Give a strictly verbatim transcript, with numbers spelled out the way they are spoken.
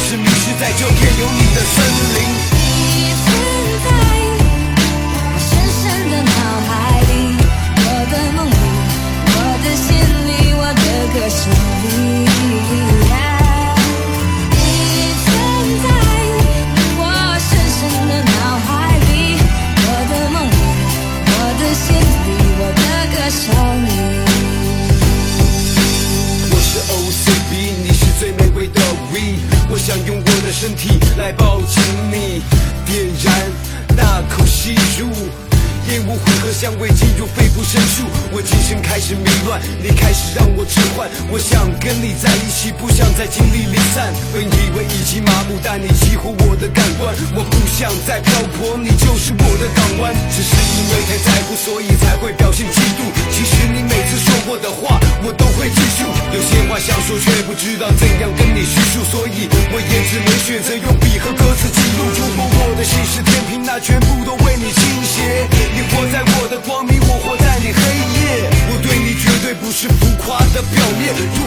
是迷失在这片有你的森林。 你存在我深深的脑海里，我的梦里，我的心里，我的歌声里。你存在我深深的脑海里，我的梦里，我的心里，我的歌声里。 我是 O C B， 你是最美味的 We， 我想用我的身体来抱紧你，点燃那口吸入烟雾混合香味进入肺部深处，我精神开始迷乱，你开始让我置换，我想跟你在一起，不想再经历离散。本以为已经麻木，但你激活我的感官，我不想再漂泊，你就是我的港湾。只是因为太在乎，所以才会表现嫉妒。其实你每次说过的话，我都会记住。有些话想说，却不知道怎样跟你叙述，所以我也只能选择用笔和歌词记录。如果我的心是天平，那全部都为你倾斜。你活在我的光明，我活在你黑夜。我对你绝对不是浮夸的表面。